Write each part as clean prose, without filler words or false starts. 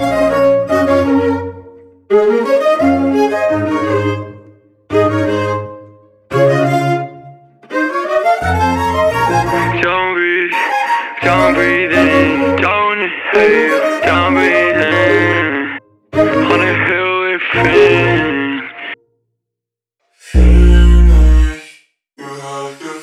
Don't breathe in, don't inhale, don't breathe in. On the hill with Finn. Finish, you have to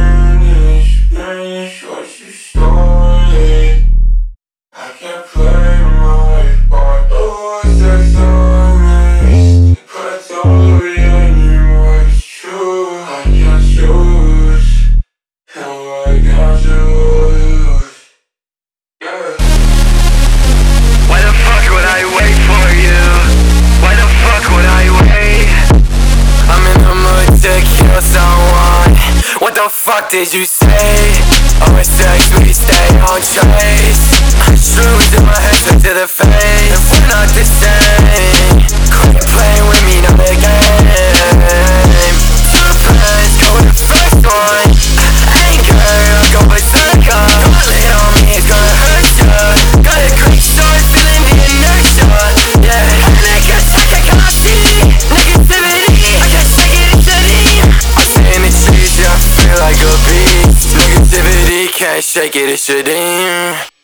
finish what you started. I can't play my part, oh, it's just honest. But I don't really anymore, it's true. I can't choose, no, I can't choose. Yeah. Why the fuck would I wait for you? Why the fuck would I wait? I'm in the mood to kill someone. What the fuck did you say? Always text me, stay on trace. Shrooms in my head, straight to the face. And we're not the same. Quit playing with me, not a game. Two friends, go with the first one. Anger, I'll go berserker. Call it on me, it's gonna hurt ya. Got a quick start, feeling the inertia. Yeah, and I guess I can coffee. Negativity, I guess I get it shitty. I stay in the trees, yeah, I feel like a beast. Negativity, can't shake it, it's your dream.